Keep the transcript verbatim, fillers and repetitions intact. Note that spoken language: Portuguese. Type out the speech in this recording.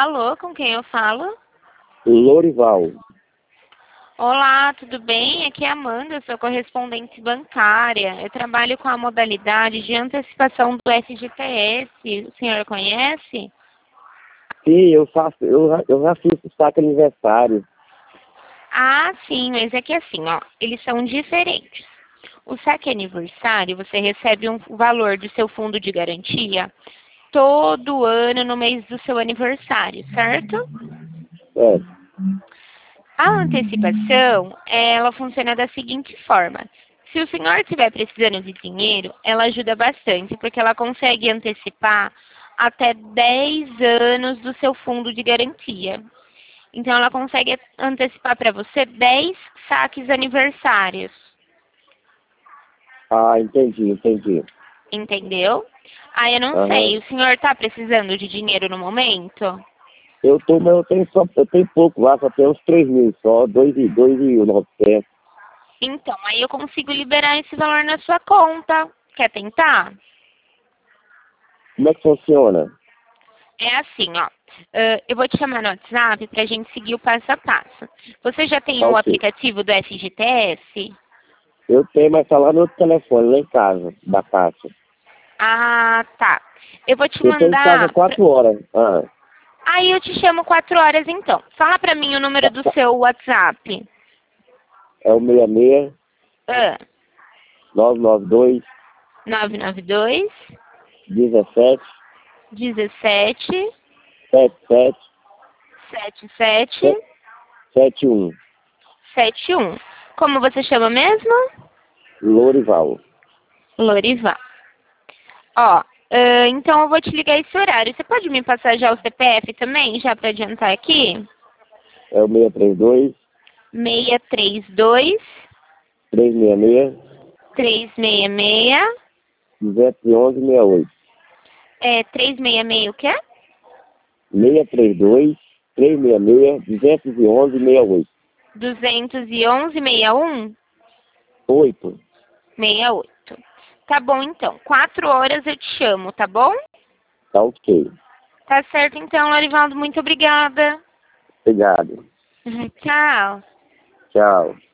Alô, com quem eu falo? Lorival. Olá, tudo bem? Aqui é a Amanda, eu sou correspondente bancária. Eu trabalho com a modalidade de antecipação do F G T S. O senhor conhece? Sim, eu faço, eu, já- eu já fiz o saque aniversário. Ah, sim, mas é que assim, ó, eles são diferentes. O saque aniversário, você recebe um valor do seu fundo de garantia todo ano no mês do seu aniversário, certo? É. A antecipação, ela funciona da seguinte forma. Se o senhor estiver precisando de dinheiro, ela ajuda bastante, porque ela consegue antecipar até dez anos do seu fundo de garantia. Então, ela consegue antecipar para você dez saques aniversários. Ah, entendi, entendi. Entendeu? Ah, eu não Aham. sei, o senhor está precisando de dinheiro no momento? Eu tô, mas eu tenho só, eu tenho pouco lá, só tenho uns três mil só, dois e dois e novecentos. Então, aí eu consigo liberar esse valor na sua conta. Quer tentar? Como é que funciona? É assim, ó. Ah, eu vou te chamar no WhatsApp para a gente seguir o passo a passo. Você já tem Tá o ok. aplicativo do F G T S? Eu tenho, mas tá lá no outro telefone, lá em casa, da caixa. Ah, tá. Eu vou te Eu tô em casa mandar. pra- quatro horas. Ah, Aí eu te chamo quatro horas então. Fala para mim o número tá, do tá. seu WhatsApp. É o seis seis, Ah, nove nove dois, nove nove dois, dezessete, dezessete, setenta e sete, setenta e sete, setenta e um. setenta e um. Como você chama mesmo? Lorival. Lorival. Ó, ah, então eu vou te ligar esse horário. Você pode me passar já o C P F também, já para adiantar aqui? É o seis três dois, seis três dois, três seis seis, três seis seis, duzentos e onze, sessenta e oito. é, três seis seis o quê? seis três dois, três seis seis, duzentos e onze, sessenta e oito. duzentos e onze, sessenta e um? oito. sessenta e oito. Tá bom, então. Quatro horas eu te chamo, tá bom? Tá ok. Tá certo, então, Lorivaldo. Muito obrigada. Obrigado. Tchau. Tchau.